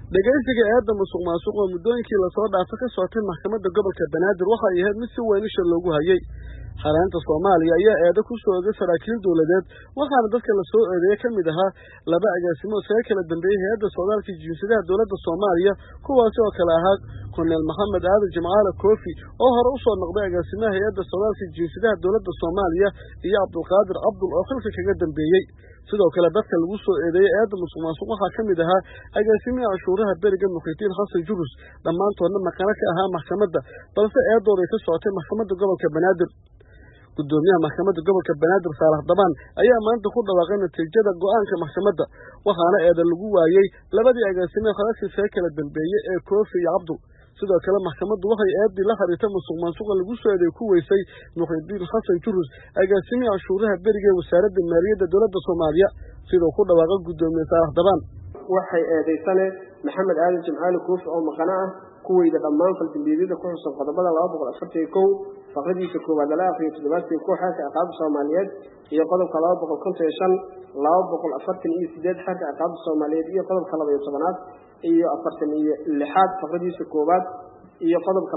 dhageysiga eedda musuqmaasuq oo muddooyinkii la soo dhaafay ka socotay maxkamadda gobolka Banaadir waxa ay ahayd mid si weyn isha loogu hayay xaraanta Soomaaliya ayaa eedo ku soo oogay saraakiil dawladeed waxaana dadka la soo eedeeyay ka mid ahaa laba agaasimo oo kala dambeeyay hay'adda socdaalka jinsiyadaha dawladda Soomaaliya kuwaas oo kala ahaa Colonel Maxamed Aadan Jimcaale Koofi oo hore u soo noqday agaasimaha hay'adda socdaalka jinsiyadaha dawladda Soomaaliya iyo Cabdulqaadir Cabdul oo xilka kaga dambeeyay sidoo kale dadka lagu soo eedeeyay eedda musuqmaasuq waxa ka mid ahaa agaasimaha cashuuraha beriga Muxyidiin Xasan Jurus dhamaantoodna maqana ka ahaa maxkamadda balse eedooda ka socotay maxkamadda gobolka Banaadir gudoomiyaha maxkamadda gobolka Banaadir Saalax Dabaan ayaa maanta ku dhawaaqay natiijada go'aanka maxkamadda waxaana eedo lagu waayay labadii agaasimo khalaasiisa kala dambeeyay ee Koofi iyo Cabdul sidoo kale maxkamaddu waxay eedii la xiriirtay musuqmaasuq lagu soo eedeeyay ku weysay Muxyidiin Xasan Jurus agaasimaha cashuuraha beriga wasaaradda maaliyadda dawladda Soomaaliya sidoo ku dhawaaqay gudoomiyaha Saalax Dabaan waxay eedeysane Maxamed Aadan Jimcaale Koofi oo maqana ah kuweyda dhammaan falbiyada ku xusan qodobada 241 faqradiisa koowaad la akhriyo 7 kooxaha aqaab Soomaaliyeed iyo qodobka 255 248 xarka aqaab Soomaaliyeed iyo qodobka 12 iyo 46 faqradiisa koowaad iyo qodobka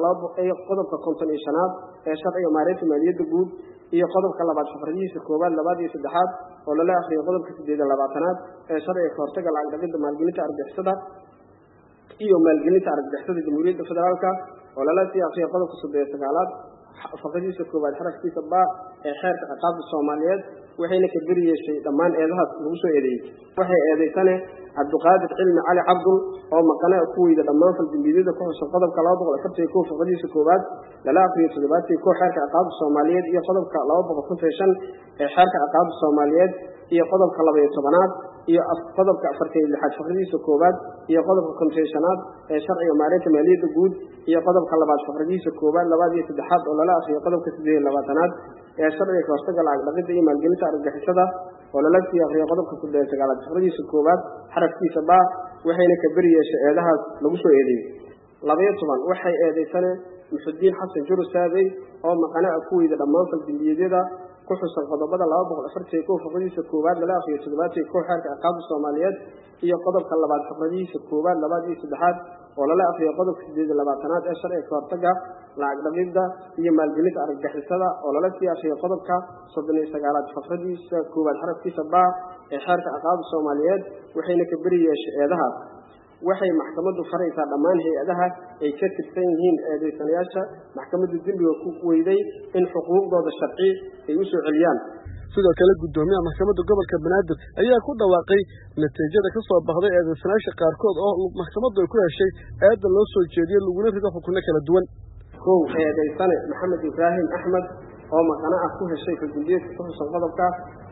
55 ee sharciga maareynta maaliyadda guud iyo qodobka 2 faqradiisa koowaad 2 iyo 3 oo la akhriyo qodobka 28 ee sharciga ka hortagga lacag dhaqida maalgelinta argagixisada iyo maalgelinta argagixisada Jamhuuriyadda Federaalka oo la akhriyo qodobka 39 faqradiisa koowaad xarafkiisa ba ee xeerka aqaabta Soomaaliyeed waxayna ka bariyeeshay dhammaan eedahaas lagu soo eedeeyay waxay eedeysane Cabdulqaadir Cilmi Cali Cabdul oo maqana kuweyda dhammaan falbiyada ku xusan qodobka 241 faqradiisa koowaad la akhriyo 7 kooxaha aqaabta Soomaaliyeed iyo qodobka 255 ee xeerka aqaabta Soomaaliyeed iyo qodobka 12 iyo qodobka 46 faqradiisa koowaad iyo qodobka 55 ee sharciga maareynta maaliyadda guud iyo qodobka 2 faqradiisa koowaad 2 iyo 3 oo la akhriyo qodobka 28 ee sharciga ka hortagga lacag dhaqida iyo maalgelinta argagixisada oo la akhriyo qodobka 39 faqradiisa koowaad xarafkiisa ba waxayna ka bariyeeshay eedahaas lagu soo eedeeyay 12 waxay eedeysane Muxyidiin Xasan Jurus saabay oo maqana kuweyda dhammaan falbiyada ku xusan qodobada 241 faqradiisa koowaad la akhriyo 7 kooxaha aqaabta Soomaaliyeed iyo qodobka 2 faqradiisa koowaad 2 iyo 3 oo la akhriyo qodobka 28 ee sharciga ka hortagga lacag dhaqida iyo maalgelinta argagixisada oo la akhriyo qodobka 39 faqradiisa koowaad xarafkiisa ba ee xeerka aqaabta Soomaaliyeed waxayna ka bariyeeshay eedahaas waxay maxkamaddu faraysaa dhammaan hay'adaha ay ka tirsan yihiin eedeysanayaasha maxkamaddu dambiga ku weyday in xuquuqdooda sharci ay u soo celiyaan sidoo kale gudoomiyaha maxkamadda gobolka Banaadir ayaa ku dhawaaqay natiijada ka soo baxday eedeysanayaasha qaarkood oo maxkamaddu ay ku heshay eedda loo soo jeediyay laguna rido xukunno kala duwan eedeysane Maxamed Ibraahim Axmed oo maqana ah ku heshay falbiyada ku xusan qodobka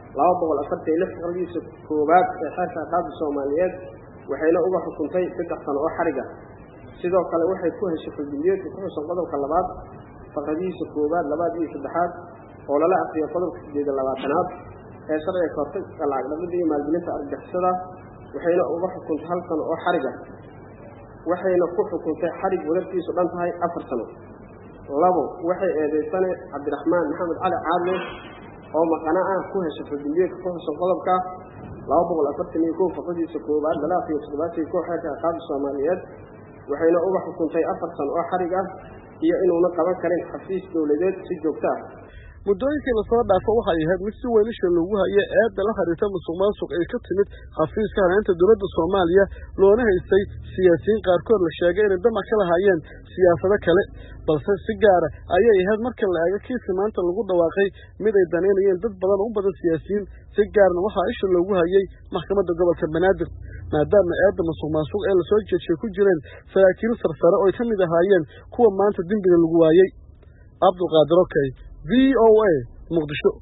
246 faqradiisa koowaad ee xeerka aqaabta Soomaaliyeed waxayna uga xukuntay 3 sano oo xariga sidoo kale waxay ku heshay falbiyada ku xusan qodobka 2 faqradiisa koowaad 2 iyo 3 oo la akhriyo qodobka 28 ee sharciga ka hortagga lacag dhaqida iyo maalgelinta argagixisada waxayna uga xukuntay 1 sano oo xariga waxayna ku xukuntay xarig wadarkiisu dhan tahay 4 sano labo waxay eedeysane Cabdiraxmaan Maxamed Cali Caadle oo maqana ah ku heshay falbiyada ku xusan qodobka 241 faqradiisa koowaad la akhriyo 7 kooxaha aqaabta Soomaaliyeed waxayna uga xukuntay 4 sano oo xarig ah iyo inuuna qaban karin xafiis dawladeed si joogto ah muddooyinkii la soo dhaafay waxay ahayd mid si weyn isha loogu hayay eedda la xiriirta musuqmaasuq ee ka timid xafiiska hareynta dawladda Soomaaliya loona haystay siyaasiyiin qaarkood la sheegay inay damac ka lahaayeen siyaasado kale balse si gaar ah ayay ahayd marka la eego kiiska maanta lagu dhawaaqay mid ay daneynayeen dad badan oo u badan siyaasiyiin si gaarna waxaa isha loogu hayay maxkamadda gobolka Banaadir maadaama eedda musuqmaasuq ee la soo jeediyay ku jireen saraakiil sarsare oo ay ka mid ahaayeen kuwa maanta dambiga lagu waayay Cabdulqaadir VOA Muqdisho